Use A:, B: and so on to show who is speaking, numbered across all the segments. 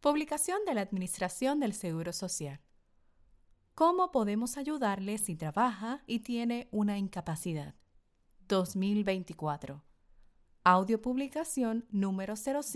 A: Publicación de la Administración del Seguro Social. ¿Cómo podemos ayudarle si trabaja y tiene una incapacidad? 2024. Audio publicación número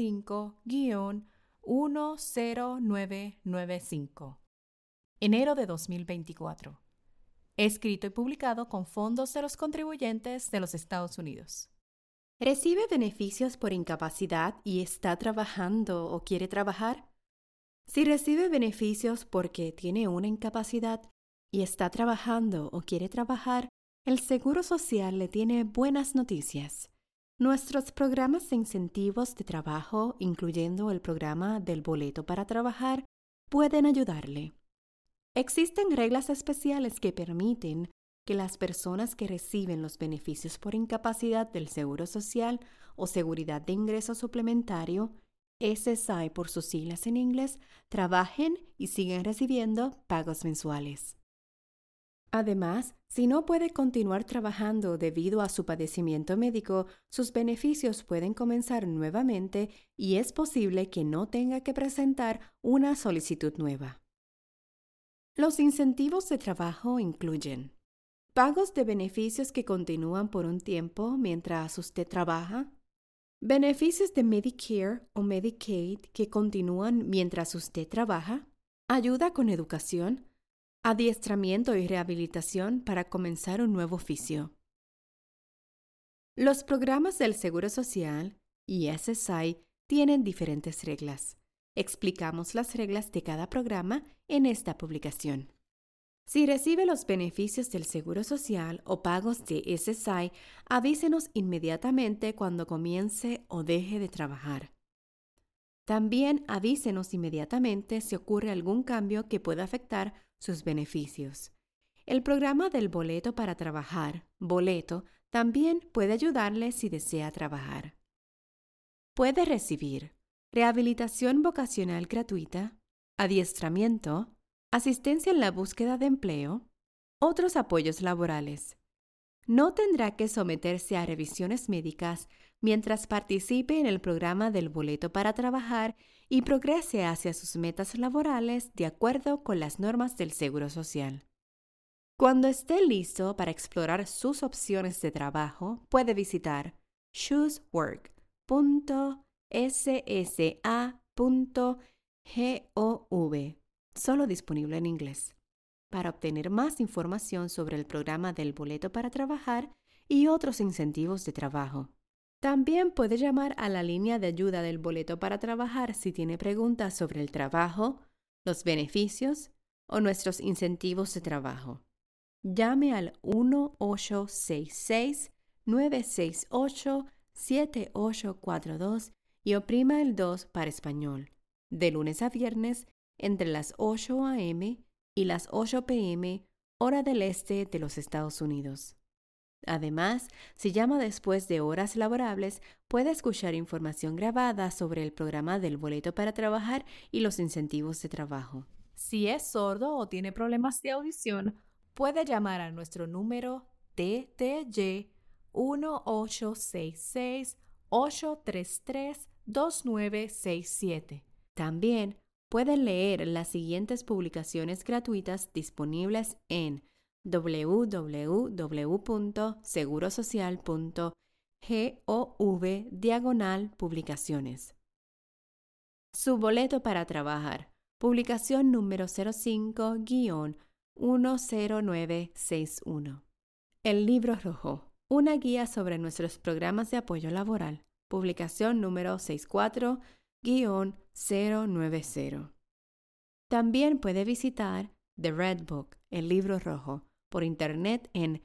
A: 05-10995. Enero de 2024. Escrito y publicado con fondos de los contribuyentes de los Estados Unidos.
B: ¿Recibe beneficios por incapacidad y está trabajando o quiere trabajar? Si recibe beneficios porque tiene una incapacidad y está trabajando o quiere trabajar, el Seguro Social le tiene buenas noticias. Nuestros programas de incentivos de trabajo, incluyendo el programa del boleto para trabajar, pueden ayudarle. Existen reglas especiales que permiten que las personas que reciben los beneficios por incapacidad del Seguro Social o Seguridad de Ingreso Suplementario, SSI por sus siglas en inglés, trabajen y sigan recibiendo pagos mensuales. Además, si no puede continuar trabajando debido a su padecimiento médico, sus beneficios pueden comenzar nuevamente y es posible que no tenga que presentar una solicitud nueva. Los incentivos de trabajo incluyen pagos de beneficios que continúan por un tiempo mientras usted trabaja, beneficios de Medicare o Medicaid que continúan mientras usted trabaja, ayuda con educación, adiestramiento y rehabilitación para comenzar un nuevo oficio. Los programas del Seguro Social y SSI tienen diferentes reglas. Explicamos las reglas de cada programa en esta publicación. Si recibe los beneficios del Seguro Social o pagos de SSI, avísenos inmediatamente cuando comience o deje de trabajar. También avísenos inmediatamente si ocurre algún cambio que pueda afectar sus beneficios. El programa del boleto para trabajar, boleto, también puede ayudarle si desea trabajar. Puede recibir rehabilitación vocacional gratuita, adiestramiento, asistencia en la búsqueda de empleo, otros apoyos laborales. No tendrá que someterse a revisiones médicas mientras participe en el programa del boleto para trabajar y progrese hacia sus metas laborales de acuerdo con las normas del Seguro Social. Cuando esté listo para explorar sus opciones de trabajo, puede visitar choosework.ssa.gov, solo disponible en inglés, para obtener más información sobre el programa del boleto para trabajar y otros incentivos de trabajo. También puede llamar a la línea de ayuda del boleto para trabajar si tiene preguntas sobre el trabajo, los beneficios o nuestros incentivos de trabajo. Llame al 1-866-968-7842 y oprima el 2 para español, de lunes a viernes entre las 8 a.m. y las 8 p.m. hora del este de los Estados Unidos. Además, si llama después de horas laborables, puede escuchar información grabada sobre el programa del boleto para trabajar y los incentivos de trabajo.
A: Si es sordo o tiene problemas de audición, puede llamar a nuestro número TTY 1-866-833-2967.
B: También pueden leer las siguientes publicaciones gratuitas disponibles en www.segurosocial.gov/publicaciones. Su boleto para trabajar. Publicación número 05-10961. El libro rojo. Una guía sobre nuestros programas de apoyo laboral. Publicación número 64-090. También puede visitar The Red Book, el libro rojo, por internet en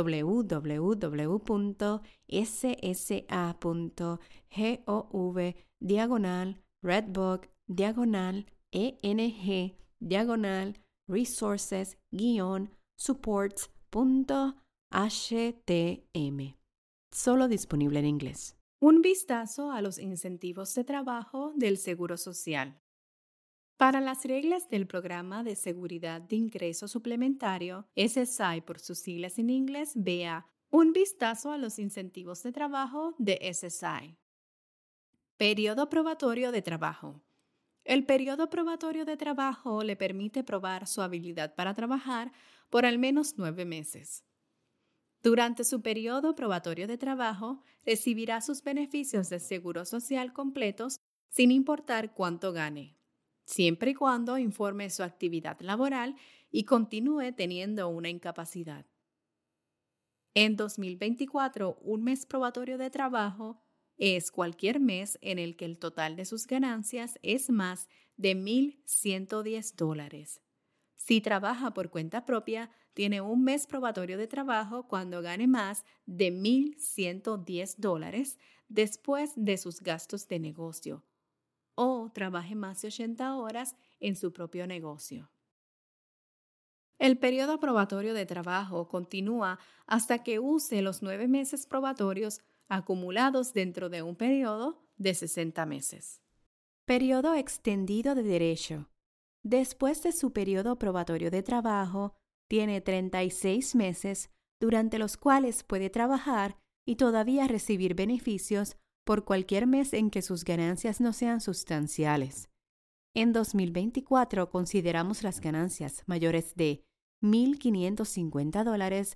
B: www.ssa.gov/redbook/resources-supports.htm. Solo disponible en inglés.
A: Un vistazo a los incentivos de trabajo del Seguro Social. Para las reglas del Programa de Seguridad de Ingreso Suplementario, SSI por sus siglas en inglés, vea Un vistazo a los incentivos de trabajo de SSI. Periodo probatorio de trabajo. El periodo probatorio de trabajo le permite probar su habilidad para trabajar por al menos 9 meses. Durante su periodo probatorio de trabajo, recibirá sus beneficios de seguro social completos sin importar cuánto gane, siempre y cuando informe su actividad laboral y continúe teniendo una incapacidad. En 2024, un mes probatorio de trabajo es cualquier mes en el que el total de sus ganancias es más de $1,110. Si trabaja por cuenta propia, tiene un mes probatorio de trabajo cuando gane más de $1,110 después de sus gastos de negocio o trabaje más de 80 horas en su propio negocio. El periodo probatorio de trabajo continúa hasta que use los 9 meses probatorios acumulados dentro de un periodo de 60 meses.
B: Periodo extendido de derecho. Después de su periodo probatorio de trabajo, tiene 36 meses durante los cuales puede trabajar y todavía recibir beneficios por cualquier mes en que sus ganancias no sean sustanciales. En 2024 consideramos las ganancias mayores de $1,550,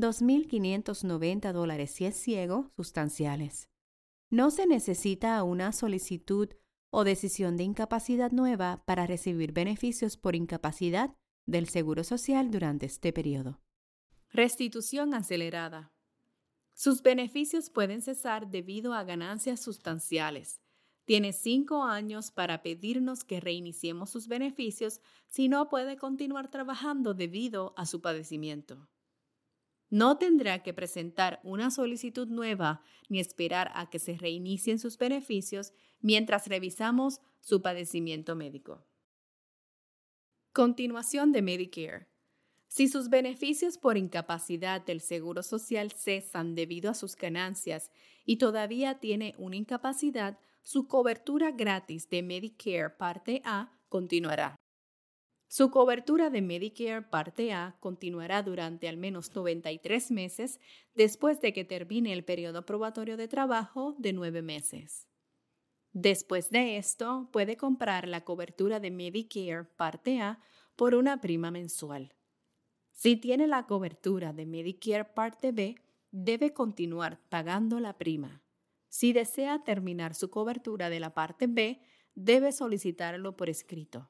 B: $2,590 si es ciego, sustanciales. No se necesita una solicitud o decisión de incapacidad nueva para recibir beneficios por incapacidad del Seguro Social durante este periodo.
A: Restitución acelerada. Sus beneficios pueden cesar debido a ganancias sustanciales. Tiene 5 años para pedirnos que reiniciemos sus beneficios si no puede continuar trabajando debido a su padecimiento. No tendrá que presentar una solicitud nueva ni esperar a que se reinicien sus beneficios mientras revisamos su padecimiento médico. Continuación de Medicare. Si sus beneficios por incapacidad del Seguro Social cesan debido a sus ganancias y todavía tiene una incapacidad, su cobertura gratis de Medicare Parte A continuará. Su cobertura de Medicare Parte A continuará durante al menos 93 meses después de que termine el periodo probatorio de trabajo de 9 meses. Después de esto, puede comprar la cobertura de Medicare Parte A por una prima mensual. Si tiene la cobertura de Medicare Parte B, debe continuar pagando la prima. Si desea terminar su cobertura de la Parte B, debe solicitarlo por escrito.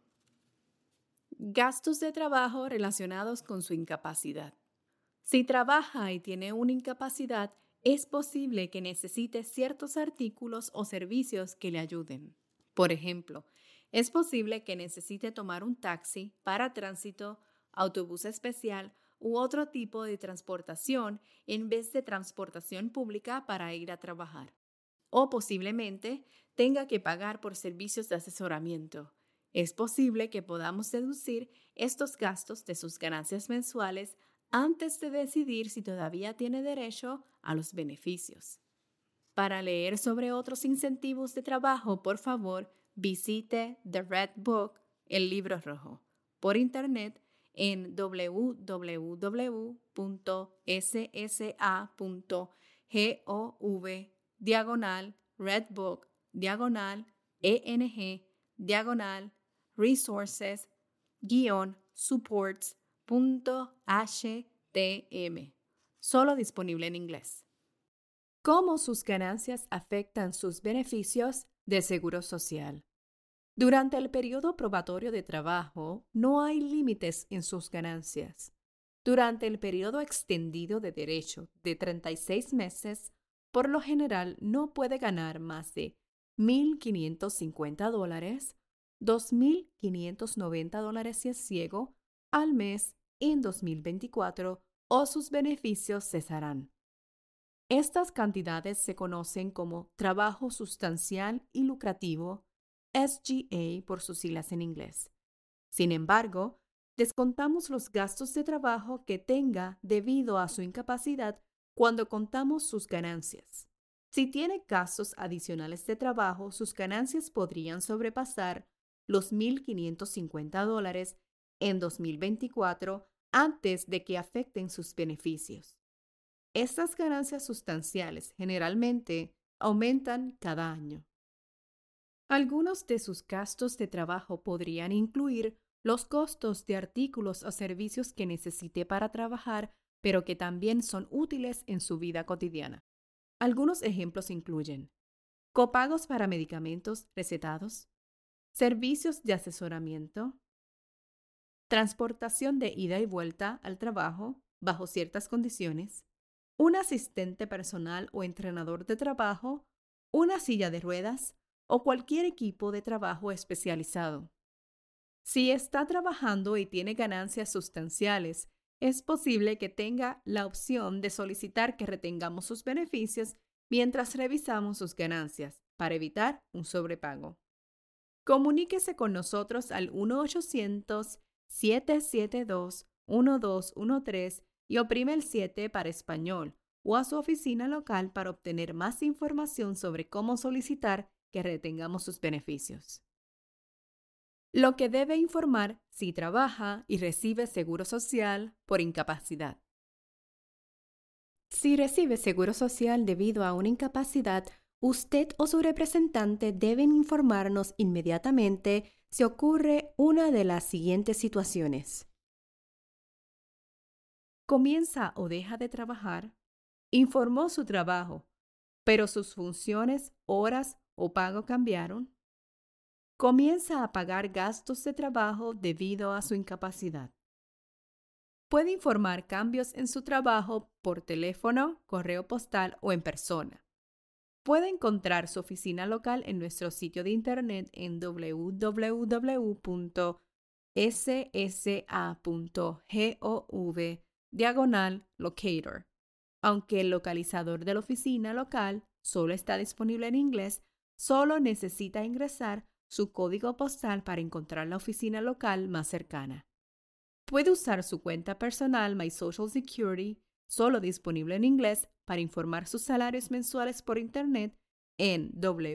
A: Gastos de trabajo relacionados con su incapacidad. Si trabaja y tiene una incapacidad, es posible que necesite ciertos artículos o servicios que le ayuden. Por ejemplo, es posible que necesite tomar un taxi para tránsito, autobús especial u otro tipo de transportación en vez de transportación pública para ir a trabajar. O posiblemente tenga que pagar por servicios de asesoramiento. Es posible que podamos deducir estos gastos de sus ganancias mensuales antes de decidir si todavía tiene derecho a los beneficios. Para leer sobre otros incentivos de trabajo, por favor, visite The Red Book, el libro rojo, por internet en www.ssa.redbook/resources-supports.htm. Solo disponible en inglés.
B: ¿Cómo sus ganancias afectan sus beneficios de Seguro Social? Durante el periodo probatorio de trabajo, no hay límites en sus ganancias. Durante el periodo extendido de derecho de 36 meses, por lo general no puede ganar más de $1,550, $2,590 si es ciego, al mes en 2024 o sus beneficios cesarán. Estas cantidades se conocen como trabajo sustancial y lucrativo, SGA por sus siglas en inglés. Sin embargo, descontamos los gastos de trabajo que tenga debido a su incapacidad cuando contamos sus ganancias. Si tiene gastos adicionales de trabajo, sus ganancias podrían sobrepasar los $1,550 en 2024 antes de que afecten sus beneficios. Estas ganancias sustanciales generalmente aumentan cada año.
A: Algunos de sus gastos de trabajo podrían incluir los costos de artículos o servicios que necesite para trabajar, pero que también son útiles en su vida cotidiana. Algunos ejemplos incluyen copagos para medicamentos recetados, servicios de asesoramiento, transportación de ida y vuelta al trabajo bajo ciertas condiciones, un asistente personal o entrenador de trabajo, una silla de ruedas o cualquier equipo de trabajo especializado. Si está trabajando y tiene ganancias sustanciales, es posible que tenga la opción de solicitar que retengamos sus beneficios mientras revisamos sus ganancias para evitar un sobrepago. Comuníquese con nosotros al 1-800-772-1213 y oprime el 7 para español o a su oficina local para obtener más información sobre cómo solicitar que retengamos sus beneficios. Lo que debe informar si trabaja y recibe seguro social por incapacidad.
B: Si recibe seguro social debido a una incapacidad, usted o su representante deben informarnos inmediatamente si ocurre una de las siguientes situaciones.
A: Comienza o deja de trabajar, informó su trabajo, pero sus funciones, horas o pago cambiaron. Comienza a pagar gastos de trabajo debido a su incapacidad. Puede informar cambios en su trabajo por teléfono, correo postal o en persona. Puede encontrar su oficina local en nuestro sitio de internet en www.ssa.gov/locator. Aunque el localizador de la oficina local solo está disponible en inglés, solo necesita ingresar su código postal para encontrar la oficina local más cercana. Puede usar su cuenta personal My Social Security, solo disponible en inglés, para informar sus salarios mensuales por internet en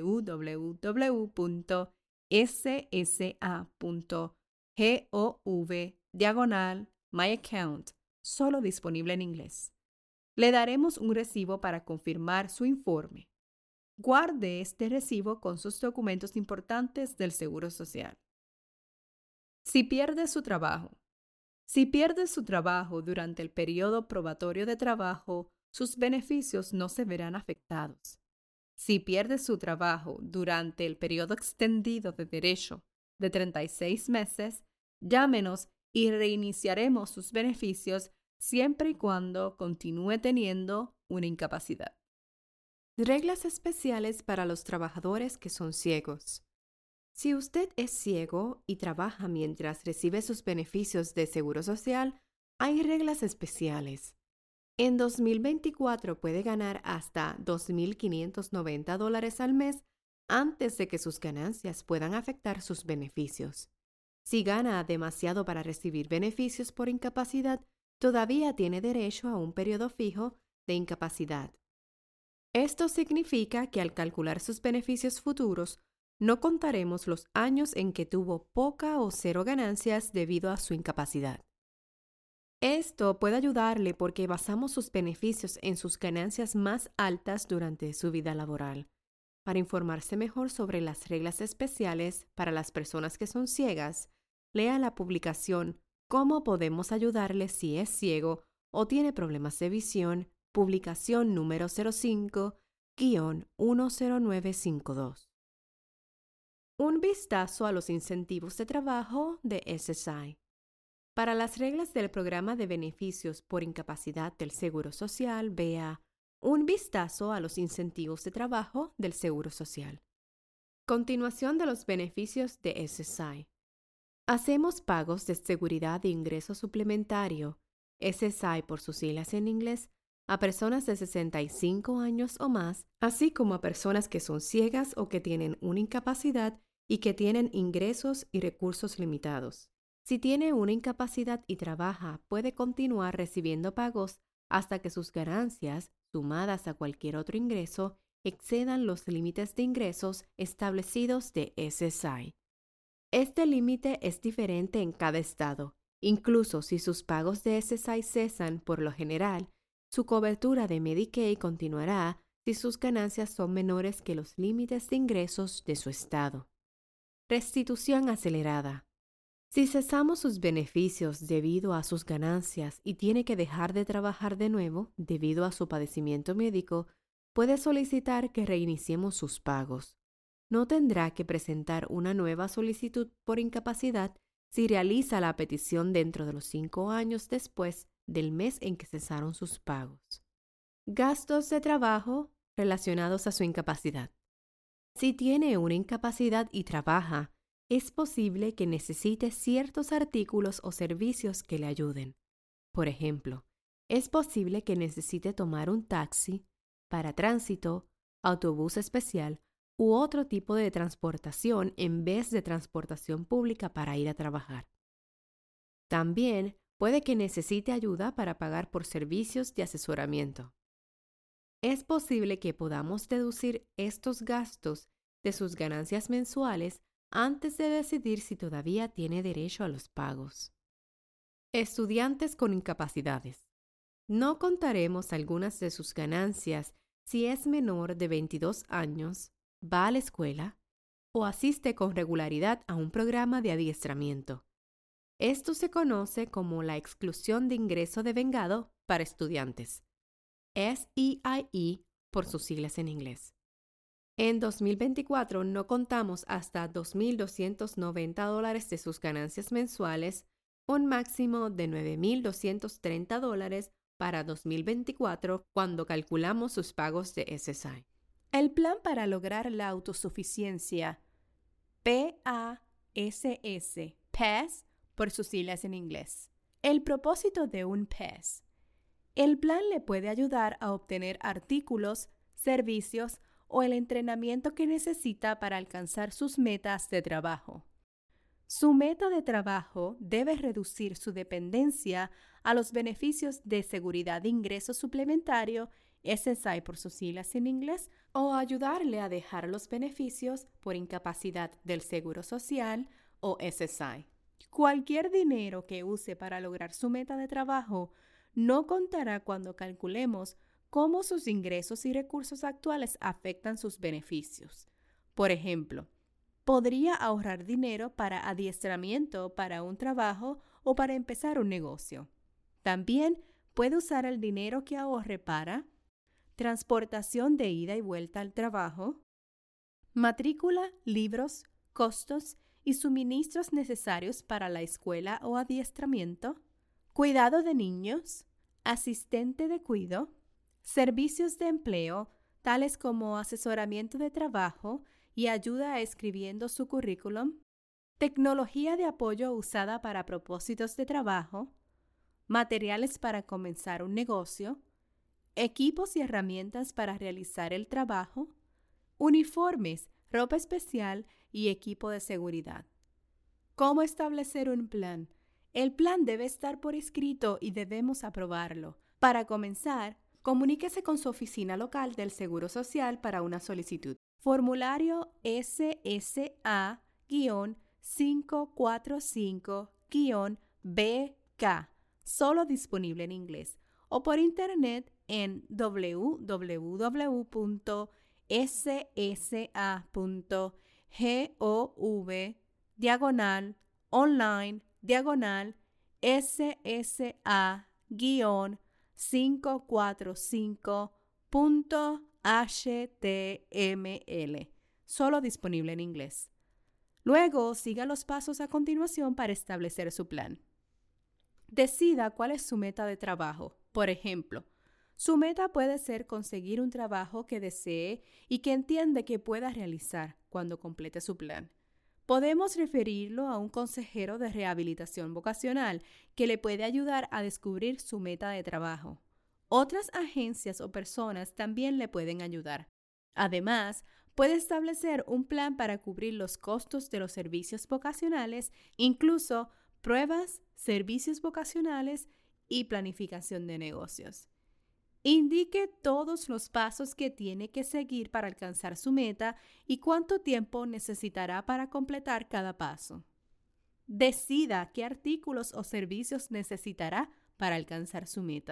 A: www.ssa.gov/myaccount, solo disponible en inglés. Le daremos un recibo para confirmar su informe. Guarde este recibo con sus documentos importantes del Seguro Social. Si pierde su trabajo. Si pierde su trabajo durante el periodo probatorio de trabajo, sus beneficios no se verán afectados. Si pierde su trabajo durante el periodo extendido de derecho de 36 meses, llámenos y reiniciaremos sus beneficios siempre y cuando continúe teniendo una incapacidad.
B: Reglas especiales para los trabajadores que son ciegos. Si usted es ciego y trabaja mientras recibe sus beneficios de seguro social, hay reglas especiales. En 2024 puede ganar hasta $2,590 al mes antes de que sus ganancias puedan afectar sus beneficios. Si gana demasiado para recibir beneficios por incapacidad, todavía tiene derecho a un periodo fijo de incapacidad. Esto significa que al calcular sus beneficios futuros, no contaremos los años en que tuvo poca o cero ganancias debido a su incapacidad. Esto puede ayudarle porque basamos sus beneficios en sus ganancias más altas durante su vida laboral. Para informarse mejor sobre las reglas especiales para las personas que son ciegas, lea la publicación ¿Cómo podemos ayudarle si es ciego o tiene problemas de visión? Publicación número 05-10952. Un vistazo a los incentivos de trabajo de SSI. Para las reglas del programa de beneficios por incapacidad del Seguro Social, vea Un vistazo a los incentivos de trabajo del Seguro Social. Continuación de los beneficios de SSI. Hacemos pagos de seguridad de ingreso suplementario, SSI por sus siglas en inglés, a personas de 65 años o más, así como a personas que son ciegas o que tienen una incapacidad y que tienen ingresos y recursos limitados. Si tiene una incapacidad y trabaja, puede continuar recibiendo pagos hasta que sus ganancias, sumadas a cualquier otro ingreso, excedan los límites de ingresos establecidos de SSI. Este límite es diferente en cada estado. Incluso si sus pagos de SSI cesan por lo general, su cobertura de Medicaid continuará si sus ganancias son menores que los límites de ingresos de su estado. Restitución acelerada. Si cesamos sus beneficios debido a sus ganancias y tiene que dejar de trabajar de nuevo debido a su padecimiento médico, puede solicitar que reiniciemos sus pagos. No tendrá que presentar una nueva solicitud por incapacidad si realiza la petición dentro de los 5 años después del mes en que cesaron sus pagos. Gastos de trabajo relacionados a su incapacidad. Si tiene una incapacidad y trabaja, es posible que necesite ciertos artículos o servicios que le ayuden. Por ejemplo, es posible que necesite tomar un taxi, paratránsito, autobús especial u otro tipo de transportación en vez de transportación pública para ir a trabajar. También puede que necesite ayuda para pagar por servicios de asesoramiento. Es posible que podamos deducir estos gastos de sus ganancias mensuales antes de decidir si todavía tiene derecho a los pagos. Estudiantes con incapacidades. No contaremos algunas de sus ganancias si es menor de 22 años, va a la escuela o asiste con regularidad a un programa de adiestramiento. Esto se conoce como la exclusión de ingreso devengado para estudiantes, SEIE por sus siglas en inglés. En 2024 no contamos hasta $2,290 de sus ganancias mensuales, un máximo de $9,230 para 2024 cuando calculamos sus pagos de SSI.
A: El plan para lograr la autosuficiencia, PASS, PASS por sus siglas en inglés. El propósito de un PASS. El plan le puede ayudar a obtener artículos, servicios o el entrenamiento que necesita para alcanzar sus metas de trabajo. Su meta de trabajo debe reducir su dependencia a los beneficios de seguridad de ingreso suplementario, SSI por sus siglas en inglés, o ayudarle a dejar los beneficios por incapacidad del Seguro Social o SSI. Cualquier dinero que use para lograr su meta de trabajo no contará cuando calculemos cómo sus ingresos y recursos actuales afectan sus beneficios. Por ejemplo, podría ahorrar dinero para adiestramiento para un trabajo o para empezar un negocio. También puede usar el dinero que ahorre para transportación de ida y vuelta al trabajo, matrícula, libros, costos y suministros necesarios para la escuela o adiestramiento, cuidado de niños, asistente de cuidado, servicios de empleo, tales como asesoramiento de trabajo y ayuda escribiendo su currículum, tecnología de apoyo usada para propósitos de trabajo, materiales para comenzar un negocio, equipos y herramientas para realizar el trabajo, uniformes, ropa especial y equipo de seguridad. ¿Cómo establecer un plan? El plan debe estar por escrito y debemos aprobarlo. Para comenzar, comuníquese con su oficina local del Seguro Social para una solicitud. Formulario SSA-545-BK, solo disponible en inglés, o por internet en www.ssa.gov/online/SSA-545.html, solo disponible en inglés. Luego, siga los pasos a continuación para establecer su plan. Decida cuál es su meta de trabajo. Por ejemplo, su meta puede ser conseguir un trabajo que desee y que entiende que pueda realizar cuando complete su plan. Podemos referirlo a un consejero de rehabilitación vocacional que le puede ayudar a descubrir su meta de trabajo. Otras agencias o personas también le pueden ayudar. Además, puede establecer un plan para cubrir los costos de los servicios vocacionales, incluso pruebas, servicios vocacionales y planificación de negocios. Indique todos los pasos que tiene que seguir para alcanzar su meta y cuánto tiempo necesitará para completar cada paso. Decida qué artículos o servicios necesitará para alcanzar su meta.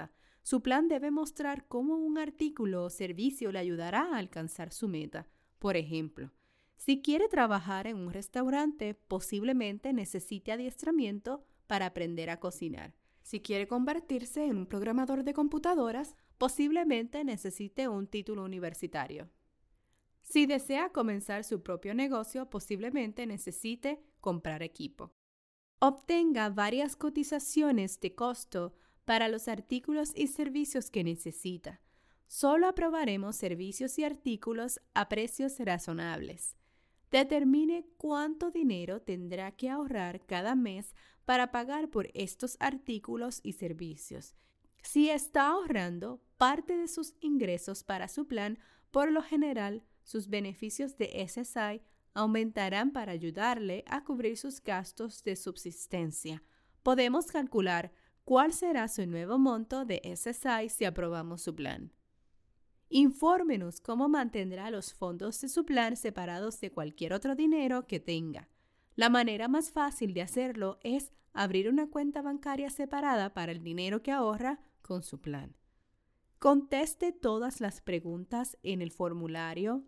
A: Su plan debe mostrar cómo un artículo o servicio le ayudará a alcanzar su meta. Por ejemplo, si quiere trabajar en un restaurante, posiblemente necesite adiestramiento para aprender a cocinar. Si quiere convertirse en un programador de computadoras, posiblemente necesite un título universitario. Si desea comenzar su propio negocio, posiblemente necesite comprar equipo. Obtenga varias cotizaciones de costo para los artículos y servicios que necesita. Solo aprobaremos servicios y artículos a precios razonables. Determine cuánto dinero tendrá que ahorrar cada mes para pagar por estos artículos y servicios. Si está ahorrando parte de sus ingresos para su plan, por lo general, sus beneficios de SSI aumentarán para ayudarle a cubrir sus gastos de subsistencia. Podemos calcular cuál será su nuevo monto de SSI si aprobamos su plan. Infórmenos cómo mantendrá los fondos de su plan separados de cualquier otro dinero que tenga. La manera más fácil de hacerlo es abrir una cuenta bancaria separada para el dinero que ahorra con su plan. Conteste todas las preguntas en el formulario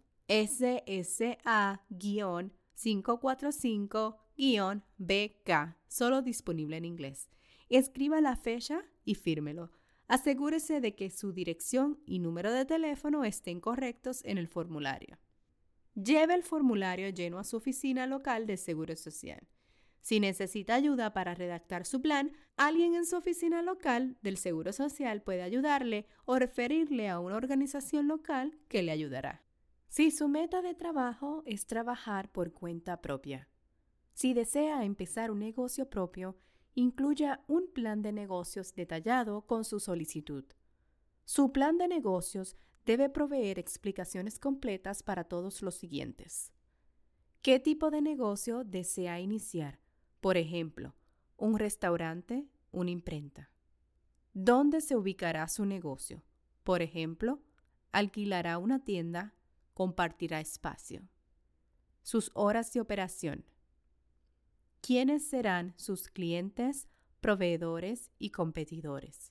A: SSA-545-BK, solo disponible en inglés. Escriba la fecha y fírmelo. Asegúrese de que su dirección y número de teléfono estén correctos en el formulario. Lleve el formulario lleno a su oficina local de Seguro Social. Si necesita ayuda para redactar su plan, alguien en su oficina local del Seguro Social puede ayudarle o referirle a una organización local que le ayudará. Si su meta de trabajo es trabajar por cuenta propia. Si desea empezar un negocio propio, incluya un plan de negocios detallado con su solicitud. Su plan de negocios debe proveer explicaciones completas para todos los siguientes. ¿Qué tipo de negocio desea iniciar? Por ejemplo, un restaurante, una imprenta. ¿Dónde se ubicará su negocio? Por ejemplo, alquilará una tienda, compartirá espacio. Sus horas de operación. ¿Quiénes serán sus clientes, proveedores y competidores?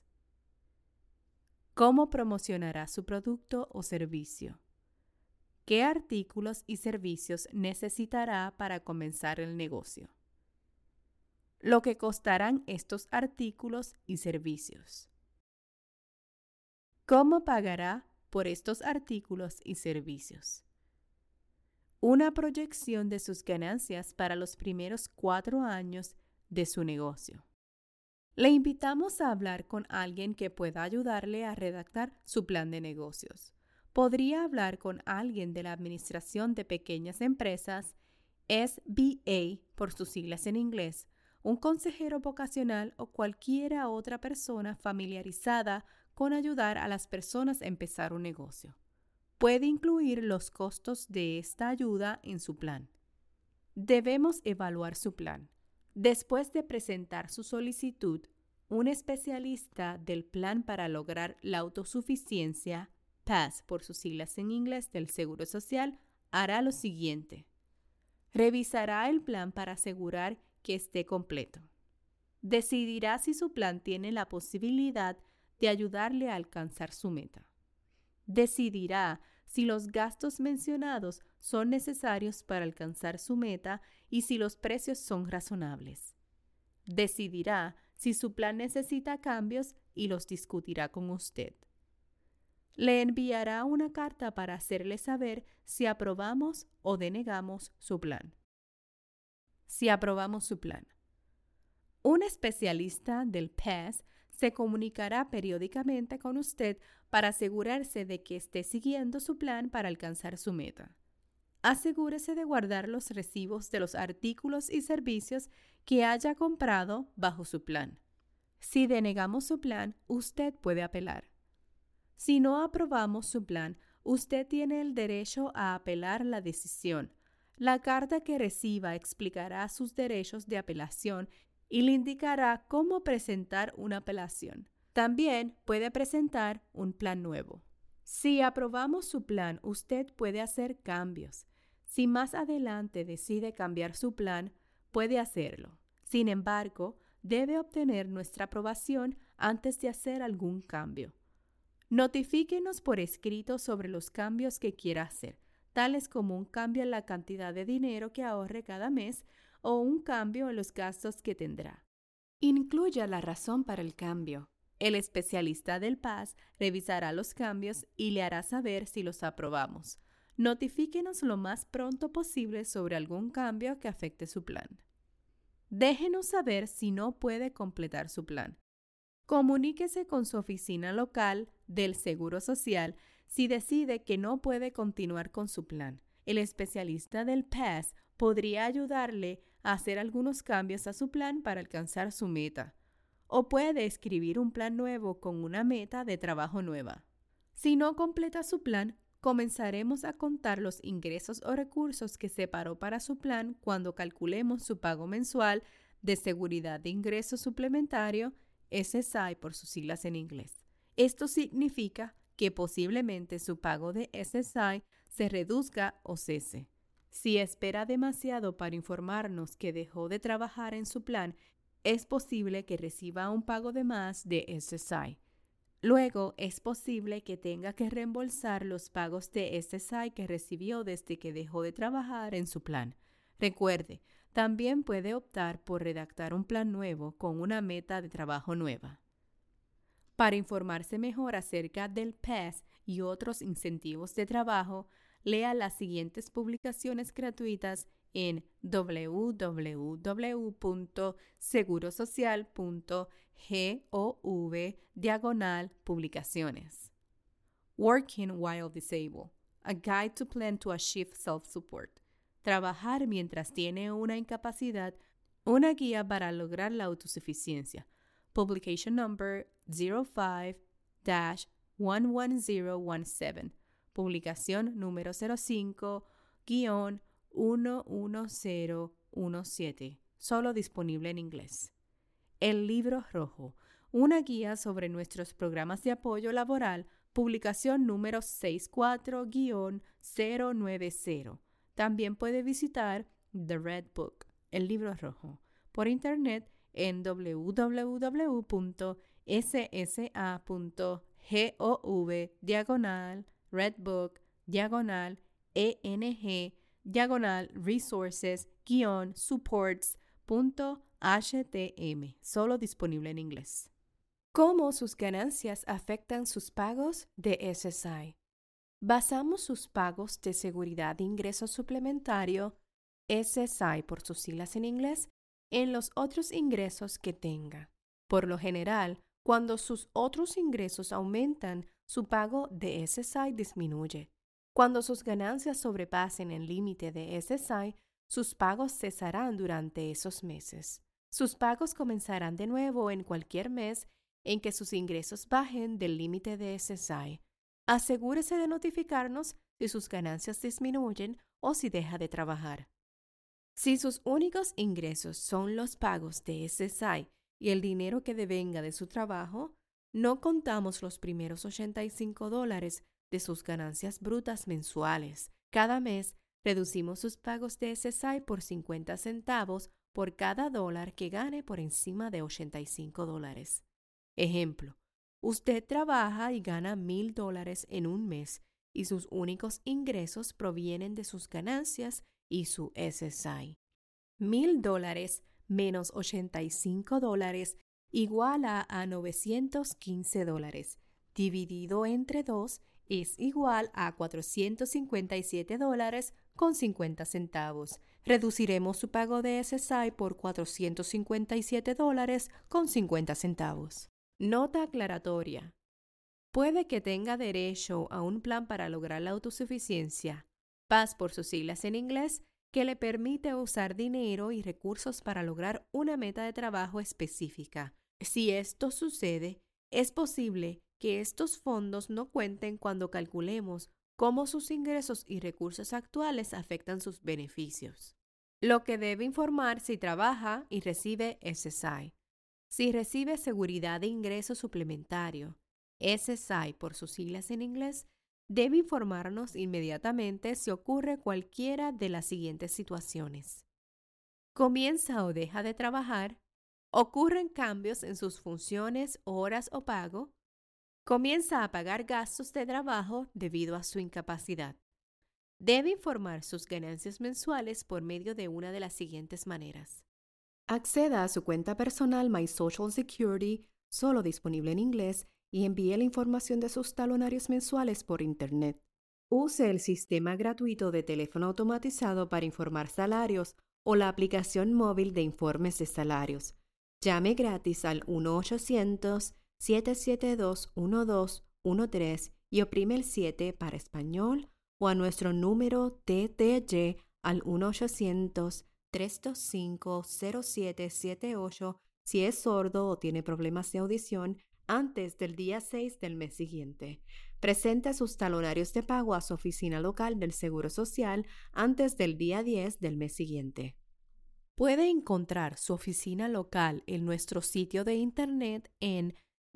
A: ¿Cómo promocionará su producto o servicio? ¿Qué artículos y servicios necesitará para comenzar el negocio? Lo que costarán estos artículos y servicios. ¿Cómo pagará por estos artículos y servicios? Una proyección de sus ganancias para los primeros 4 años de su negocio. Le invitamos a hablar con alguien que pueda ayudarle a redactar su plan de negocios. Podría hablar con alguien de la Administración de Pequeñas Empresas, SBA por sus siglas en inglés, un consejero vocacional o cualquiera otra persona familiarizada con ayudar a las personas a empezar un negocio. Puede incluir los costos de esta ayuda en su plan. Debemos evaluar su plan. Después de presentar su solicitud, un especialista del plan para lograr la autosuficiencia, PASS por sus siglas en inglés del Seguro Social, hará lo siguiente. Revisará el plan para asegurar que esté completo. Decidirá si su plan tiene la posibilidad de ayudarle a alcanzar su meta. Decidirá si los gastos mencionados son necesarios para alcanzar su meta y si los precios son razonables. Decidirá si su plan necesita cambios y los discutirá con usted. Le enviará una carta para hacerle saber si aprobamos o denegamos su plan. Si aprobamos su plan. Un especialista del PASS se comunicará periódicamente con usted para asegurarse de que esté siguiendo su plan para alcanzar su meta. Asegúrese de guardar los recibos de los artículos y servicios que haya comprado bajo su plan. Si denegamos su plan, usted puede apelar. Si no aprobamos su plan, usted tiene el derecho a apelar la decisión. La carta que reciba explicará sus derechos de apelación y le indicará cómo presentar una apelación. También puede presentar un plan nuevo. Si aprobamos su plan, usted puede hacer cambios. Si más adelante decide cambiar su plan, puede hacerlo. Sin embargo, debe obtener nuestra aprobación antes de hacer algún cambio. Notifíquenos por escrito sobre los cambios que quiera hacer, tales como un cambio en la cantidad de dinero que ahorre cada mes o un cambio en los gastos que tendrá.
B: Incluya la razón para el cambio.
A: El especialista del PAS revisará los cambios y le hará saber si los aprobamos. Notifíquenos lo más pronto posible sobre algún cambio que afecte su plan. Déjenos saber si no puede completar su plan. Comuníquese con su oficina local del Seguro Social si decide que no puede continuar con su plan. El especialista del PAS podría ayudarle a hacer algunos cambios a su plan para alcanzar su meta. O puede escribir un plan nuevo con una meta de trabajo nueva. Si no completa su plan, comenzaremos a contar los ingresos o recursos que separó para su plan cuando calculemos su pago mensual de seguridad de ingreso suplementario, SSI por sus siglas en inglés. Esto significa que posiblemente su pago de SSI se reduzca o cese. Si espera demasiado para informarnos que dejó de trabajar en su plan, es posible que reciba un pago de más de SSI. Luego, es posible que tenga que reembolsar los pagos de SSI que recibió desde que dejó de trabajar en su plan. Recuerde, también puede optar por redactar un plan nuevo con una meta de trabajo nueva. Para informarse mejor acerca del PAS y otros incentivos de trabajo, lea las siguientes publicaciones gratuitas en www.segurosocial.gov/publicaciones. Working While Disabled, A Guide to Plan to Achieve Self-Support. Trabajar mientras tiene una incapacidad, una guía para lograr la autosuficiencia. Publication number 05-11017. Publicación número 05-11017. Solo disponible en inglés. El Libro Rojo. Una guía sobre nuestros programas de apoyo laboral. Publicación número 64-090. También puede visitar The Red Book, el Libro Rojo, por internet en www.ssa.gov/redbook/resources-supports.htm, solo disponible en inglés.
B: ¿Cómo sus ganancias afectan sus pagos de SSI? Basamos sus pagos de seguridad de ingreso suplementario, SSI por sus siglas en inglés, en los otros ingresos que tenga. Por lo general, cuando sus otros ingresos aumentan, su pago de SSI disminuye. Cuando sus ganancias sobrepasen el límite de SSI, sus pagos cesarán durante esos meses. Sus pagos comenzarán de nuevo en cualquier mes en que sus ingresos bajen del límite de SSI. Asegúrese de notificarnos si sus ganancias disminuyen o si deja de trabajar. Si sus únicos ingresos son los pagos de SSI y el dinero que devenga de su trabajo, no contamos los primeros $85 de sus ganancias brutas mensuales. Cada mes reducimos sus pagos de SSI por 50 centavos por cada dólar que gane por encima de $85. Ejemplo, usted trabaja y gana $1,000 en un mes y sus únicos ingresos provienen de sus ganancias y su SSI. $1,000 menos $85 iguala a $915. Dividido entre 2 es igual a $457.50. Reduciremos su pago de SSI por $457.50. Nota aclaratoria. Puede que tenga derecho a un plan para lograr la autosuficiencia, PAS por sus siglas en inglés, que le permite usar dinero y recursos para lograr una meta de trabajo específica. Si esto sucede, es posible que estos fondos no cuenten cuando calculemos cómo sus ingresos y recursos actuales afectan sus beneficios. Lo que debe informar si trabaja y recibe SSI. Si recibe seguridad de ingreso suplementario, SSI por sus siglas en inglés, debe informarnos inmediatamente si ocurre cualquiera de las siguientes situaciones. Comienza o deja de trabajar, ocurren cambios en sus funciones, horas o pago, Comienza a pagar gastos de trabajo debido a su incapacidad. Debe informar sus ganancias mensuales por medio de una de las siguientes maneras. Acceda a su cuenta personal My Social Security, solo disponible en inglés, y envíe la información de sus talonarios mensuales por Internet. Use el sistema gratuito de teléfono automatizado para informar salarios o la aplicación móvil de informes de salarios. Llame gratis al 1-800-772-1213 y oprime el 7 para español o a nuestro número TTY al 1-800-325-0778 si es sordo o tiene problemas de audición antes del día 6 del mes siguiente. Presente sus talonarios de pago a su oficina local del Seguro Social antes del día 10 del mes siguiente. Puede encontrar su oficina local en nuestro sitio de internet en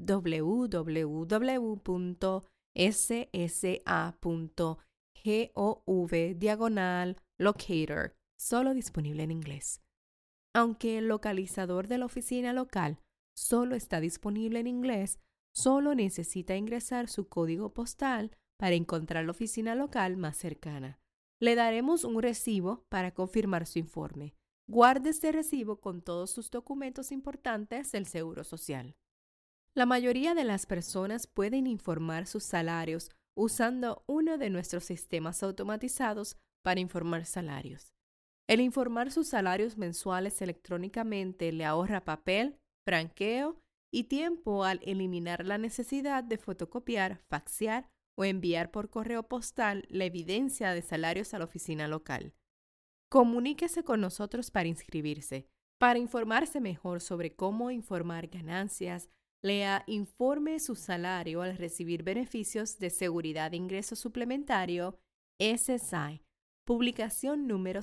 B: www.ssa.gov/locator, solo disponible en inglés. Aunque el localizador de la oficina local solo está disponible en inglés, solo necesita ingresar su código postal para encontrar la oficina local más cercana. Le daremos un recibo para confirmar su informe. Guarde este recibo con todos sus documentos importantes del Seguro Social. La mayoría de las personas pueden informar sus salarios usando uno de nuestros sistemas automatizados para informar salarios. El informar sus salarios mensuales electrónicamente le ahorra papel, franqueo y tiempo al eliminar la necesidad de fotocopiar, faxear o enviar por correo postal la evidencia de salarios a la oficina local. Comuníquese con nosotros para inscribirse. Para informarse mejor sobre cómo informar ganancias, lea Informe su salario al recibir beneficios de seguridad de ingreso suplementario, SSI, publicación número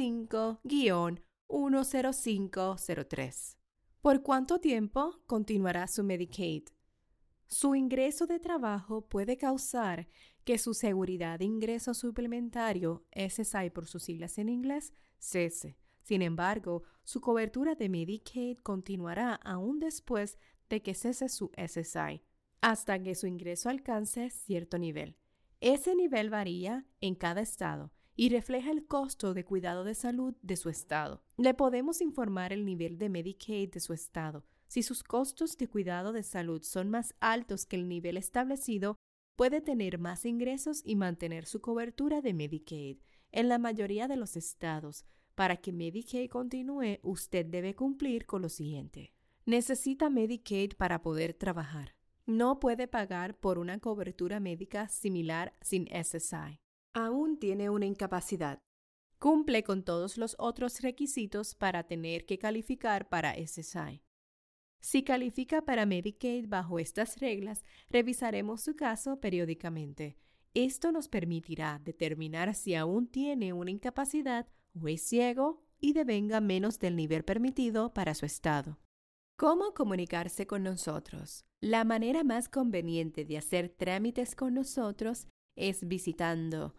B: 05-10503. ¿Por cuánto tiempo continuará su Medicaid? Su ingreso de trabajo puede causar que su seguridad de ingreso suplementario, SSI por sus siglas en inglés, cese. Sin embargo, su cobertura de Medicaid continuará aún después de que cese su SSI, hasta que su ingreso alcance cierto nivel. Ese nivel varía en cada estado y refleja el costo de cuidado de salud de su estado. Le podemos informar el nivel de Medicaid de su estado. Si sus costos de cuidado de salud son más altos que el nivel establecido, puede tener más ingresos y mantener su cobertura de Medicaid. En la mayoría de los estados, para que Medicaid continúe, usted debe cumplir con lo siguiente. Necesita Medicaid para poder trabajar. No puede pagar por una cobertura médica similar sin SSI. Aún tiene una incapacidad. Cumple con todos los otros requisitos para tener que calificar para SSI. Si califica para Medicaid bajo estas reglas, revisaremos su caso periódicamente. Esto nos permitirá determinar si aún tiene una incapacidad o es ciego y devenga menos del nivel permitido para su estado. ¿Cómo comunicarse con nosotros? La manera más conveniente de hacer trámites con nosotros es visitando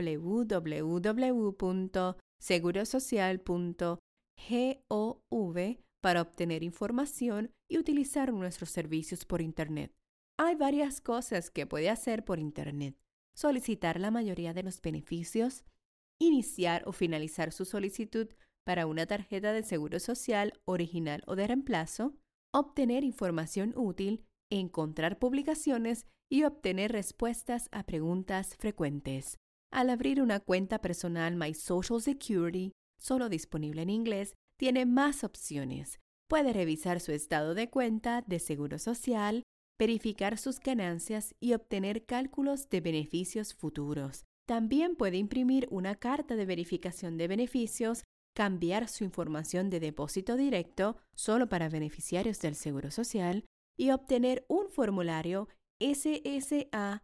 B: www.segurosocial.gov para obtener información y utilizar nuestros servicios por Internet. Hay varias cosas que puede hacer por Internet. Solicitar la mayoría de los beneficios, iniciar o finalizar su solicitud para una tarjeta de seguro social original o de reemplazo, obtener información útil, encontrar publicaciones y obtener respuestas a preguntas frecuentes. Al abrir una cuenta personal My Social Security, solo disponible en inglés, tiene más opciones. Puede revisar su estado de cuenta de seguro social, verificar sus ganancias y obtener cálculos de beneficios futuros. También puede imprimir una carta de verificación de beneficios, cambiar su información de depósito directo solo para beneficiarios del Seguro Social y obtener un formulario SSA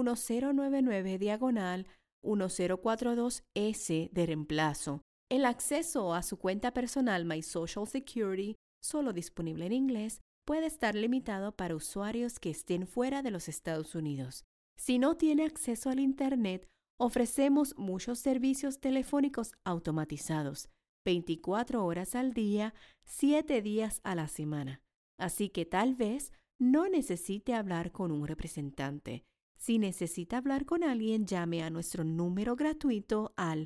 B: 1099/1042S de reemplazo. El acceso a su cuenta personal My Social Security, solo disponible en inglés, puede estar limitado para usuarios que estén fuera de los Estados Unidos. Si no tiene acceso al Internet, ofrecemos muchos servicios telefónicos automatizados, 24 horas al día, 7 días a la semana. Así que tal vez no necesite hablar con un representante. Si necesita hablar con alguien, llame a nuestro número gratuito al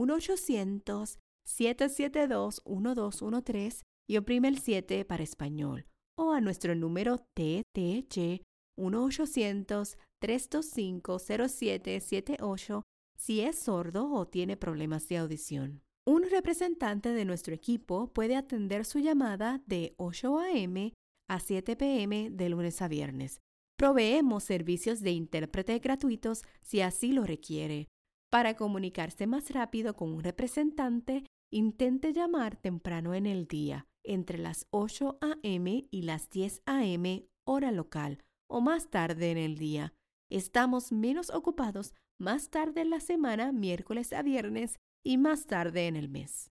B: 1-800-772-1213 y oprime el 7 para español, o a nuestro número TTY 1-800-325-0778 si es sordo o tiene problemas de audición. Un representante de nuestro equipo puede atender su llamada de 8 a.m. a 7 p.m. de lunes a viernes. Proveemos servicios de intérprete gratuitos si así lo requiere. Para comunicarse más rápido con un representante, intente llamar temprano en el día, entre las 8 a.m. y las 10 a.m. hora local, o más tarde en el día. Estamos menos ocupados más tarde en la semana, miércoles a viernes, y más tarde en el mes.